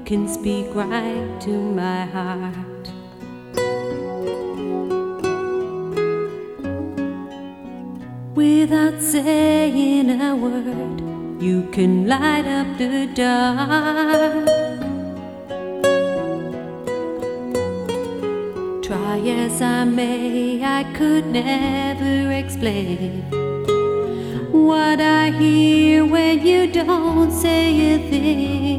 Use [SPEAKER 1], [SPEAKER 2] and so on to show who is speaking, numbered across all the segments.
[SPEAKER 1] can speak right to my heart. Without saying a word, you can light up the dark. Try as I may, I could never explain what I hear when you don't say a thing.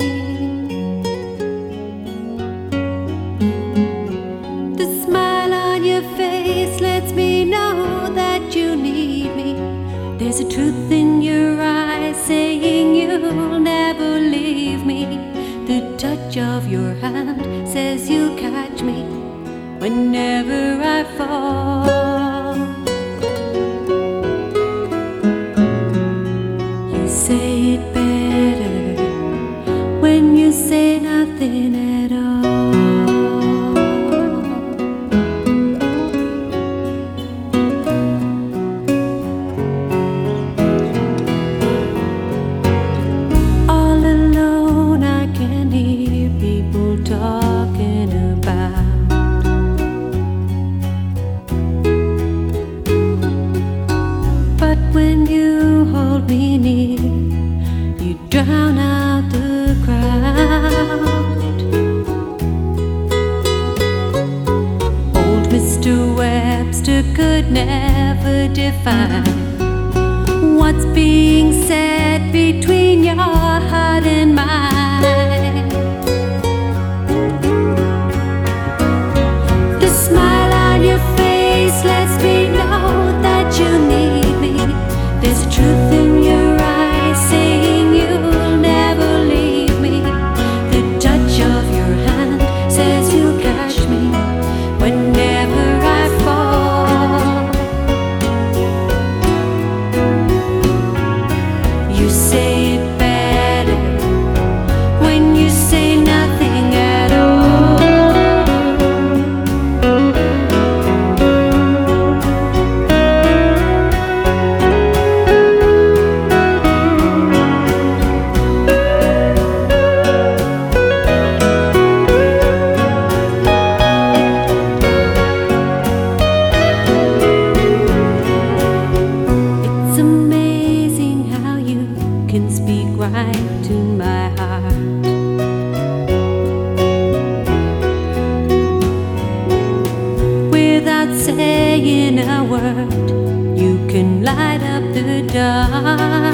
[SPEAKER 1] The smile on your face lets me know that you need me. There's a truth in your eyes saying you'll never leave me. The touch of your hand says you'll catch me whenever I fall. You say it better when you say nothing at all. All alone I can hear people talking about when you hold me near, you drown out the crowd. Old Mr. Webster could never define what's being said between your heart and mine. The smile on your face lets me know that you need me. There's a truth in your eyes saying you'll never leave me. The touch of your hand says you'll catch me whenever I fall. You say it better when you say nothing at all. Can speak right to my heart. Without saying a word, you can light up the dark.